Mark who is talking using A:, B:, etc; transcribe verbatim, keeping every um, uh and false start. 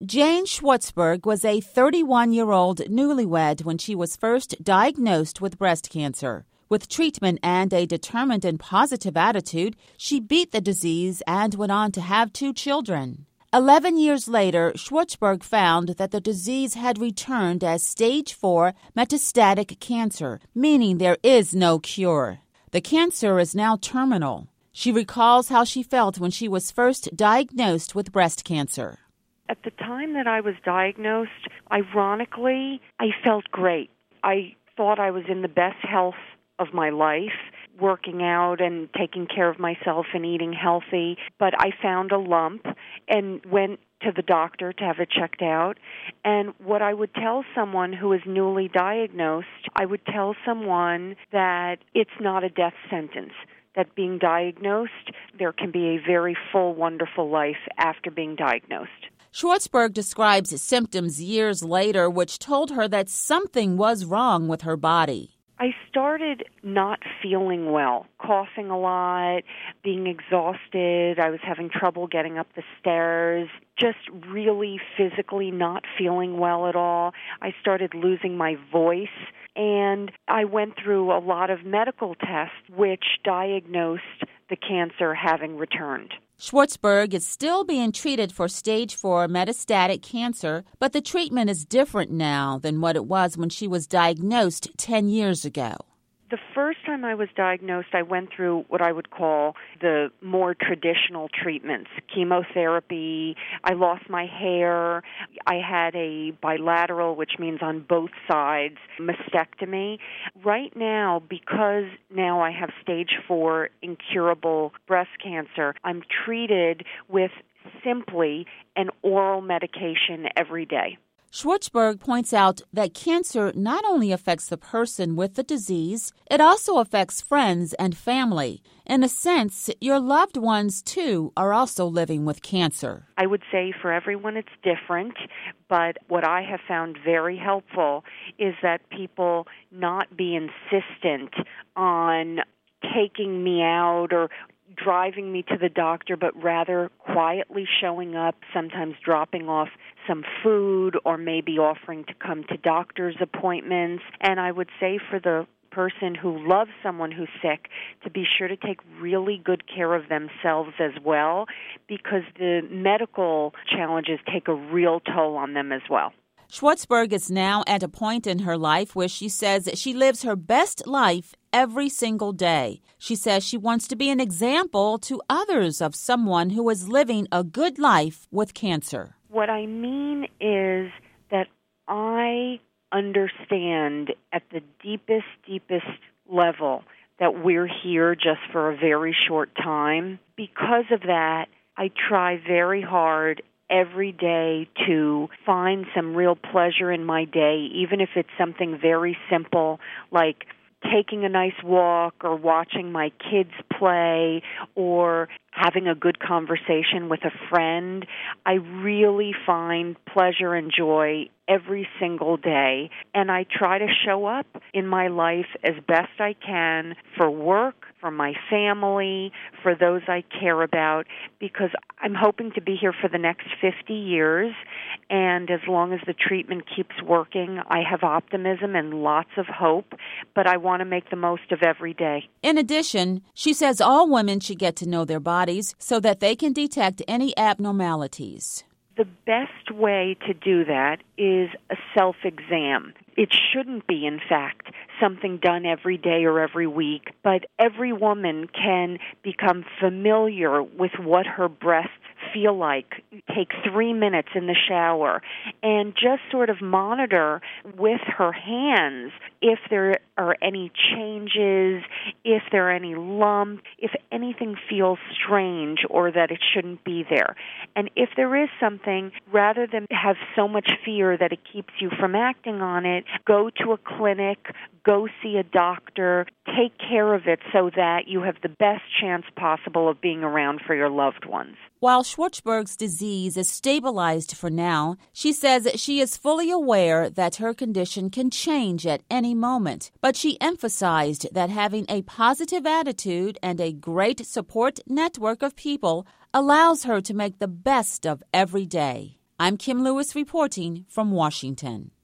A: Jane Schwartzberg was a thirty-one-year-old newlywed when she was first diagnosed with breast cancer. With treatment and a determined and positive attitude, she beat the disease and went on to have two children. Eleven years later, Schwartzberg found that the disease had returned as stage four metastatic cancer, meaning there is no cure. The cancer is now terminal. She recalls how she felt when she was first diagnosed with breast cancer.
B: At the time that I was diagnosed, ironically, I felt great. I thought I was in the best health of my life, working out and taking care of myself and eating healthy. But I found a lump and went to the doctor to have it checked out. And what I would tell someone who is newly diagnosed, I would tell someone that it's not a death sentence. That being diagnosed, there can be a very full, wonderful life after being diagnosed.
A: Schwartzberg describes symptoms years later which told her that something was wrong with her body.
B: I started not feeling well, coughing a lot, being exhausted. I was having trouble getting up the stairs, just really physically not feeling well at all. I started losing my voice, and I went through a lot of medical tests which diagnosed the cancer having returned.
A: Schwartzberg is still being treated for stage four metastatic cancer, but the treatment is different now than what it was when she was diagnosed ten years ago.
B: The first time I was diagnosed, I went through what I would call the more traditional treatments, chemotherapy. I lost my hair. I had a bilateral, which means on both sides, mastectomy. Right now, because now I have stage four incurable breast cancer, I'm treated with simply an oral medication every day.
A: Schwartzberg points out that cancer not only affects the person with the disease, it also affects friends and family. In a sense, your loved ones, too, are also living with cancer.
B: I would say for everyone it's different, but what I have found very helpful is that people not be insistent on taking me out or driving me to the doctor, but rather quietly showing up, sometimes dropping off some food or maybe offering to come to doctor's appointments. And I would say for the person who loves someone who's sick to be sure to take really good care of themselves as well, because the medical challenges take a real toll on them as well.
A: Schwartzberg is now at a point in her life where she says she lives her best life every single day. She says she wants to be an example to others of someone who is living a good life with cancer.
B: What I mean is that I understand at the deepest, deepest level that we're here just for a very short time. Because of that, I try very hard every day to find some real pleasure in my day, even if it's something very simple like taking a nice walk or watching my kids play or having a good conversation with a friend. I really find pleasure and joy every single day, and I try to show up in my life as best I can for work, for my family, for those I care about, because I'm hoping to be here for the next fifty years, and as long as the treatment keeps working, I have optimism and lots of hope, but I want to make the most of every day.
A: In addition, she says all women should get to know their bodies so that they can detect any abnormalities.
B: The best way to do that is a self-exam. It shouldn't be, in fact, something done every day or every week, but every woman can become familiar with what her breasts feel like. Take three minutes in the shower and just sort of monitor with her hands if there are any changes, if there are any lumps, if anything feels strange or that it shouldn't be there. And if there is something, rather than have so much fear that it keeps you from acting on it, go to a clinic, go see a doctor, take care of it so that you have the best chance possible of being around for your loved ones.
A: While Schwartzberg's disease is stabilized for now, she says she is fully aware that her condition can change at any moment. But she emphasized that having a positive attitude and a great support network of people allows her to make the best of every day. I'm Kim Lewis reporting from Washington.